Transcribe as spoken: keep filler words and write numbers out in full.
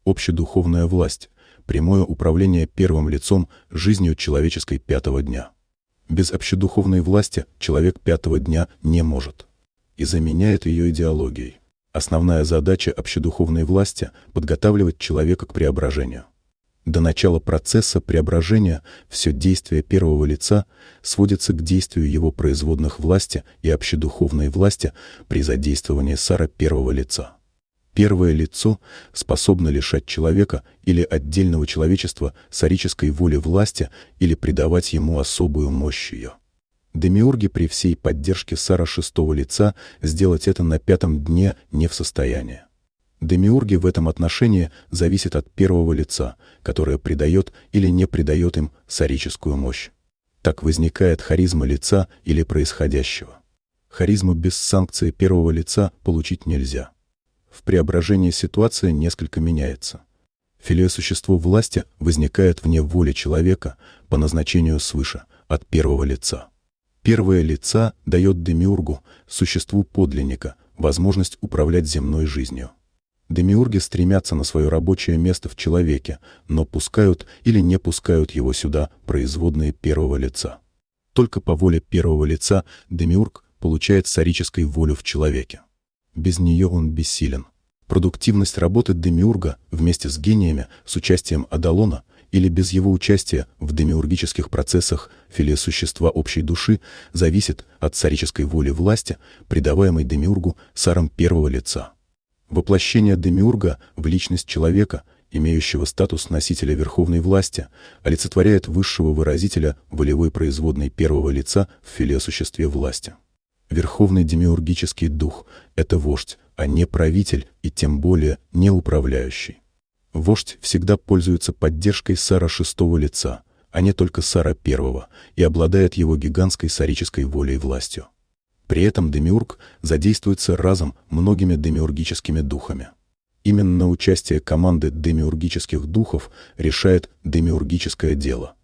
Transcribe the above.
Общедуховная власть – прямое управление первым лицом жизнью человеческой пятого дня. Без общедуховной власти человек пятого дня не может и заменяет ее идеологией. Основная задача общедуховной власти – подготавливать человека к преображению. До начала процесса преображения все действие первого лица сводится к действию его производных власти и общедуховной власти при задействовании сара первого лица. Первое лицо способно лишать человека или отдельного человечества сарической воли власти или придавать ему особую мощь ее. Демиурги при всей поддержке сара шестого лица сделать это на пятом дне не в состоянии. Демиурги в этом отношении зависят от первого лица, которое придает или не придает им сарическую мощь. Так возникает харизма лица или происходящего. Харизму без санкции первого лица получить нельзя. В преображении ситуация несколько меняется. Филеосущество власти возникает вне воли человека по назначению свыше, от первого лица. Первое лица дает демиургу, существу подлинника, возможность управлять земной жизнью. Демиурги стремятся на свое рабочее место в человеке, но пускают или не пускают его сюда производные первого лица. Только по воле первого лица демиург получает сарической волю в человеке. Без нее он бессилен. Продуктивность работы демиурга вместе с гениями, с участием Адалона или без его участия в демиургических процессах филеосущества общей души зависит от сарической воли власти, придаваемой демиургу саром первого лица. Воплощение демиурга в личность человека, имеющего статус носителя верховной власти, олицетворяет высшего выразителя волевой производной первого лица в филеосуществе власти. Верховный демиургический дух – это вождь, а не правитель и тем более не управляющий. Вождь всегда пользуется поддержкой сара шестого лица, а не только сара первого, и обладает его гигантской сарической волей и властью. При этом демиург задействуется разом многими демиургическими духами. Именно участие команды демиургических духов решает демиургическое дело.